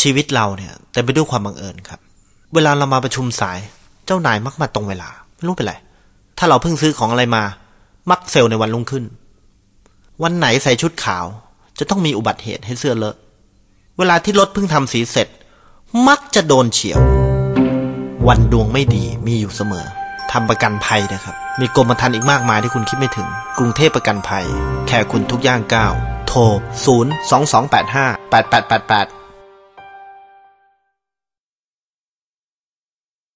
ชีวิตเราเนี่ยเต็มไปด้วยความบังเอิญครับเวลาเรามาประชุมสายเจ้านายมักมาตรงเวลาไม่รู้เป็นไรถ้าเราเพิ่งซื้อของอะไรมามักเซลล์ในวันรุ่งขึ้นวันไหนใส่ชุดขาวจะต้องมีอุบัติเหตุให้เสื้อเลอะเวลาที่รถเพิ่งทำสีเสร็จมักจะโดนเฉียววันดวงไม่ดีมีอยู่เสมอทำประกันภัยนะครับมีกรมธรรม์อีกมากมายที่คุณคิดไม่ถึงกรุงเทพประกันภัยแค่คุณทุกย่างก้าวโทร022858888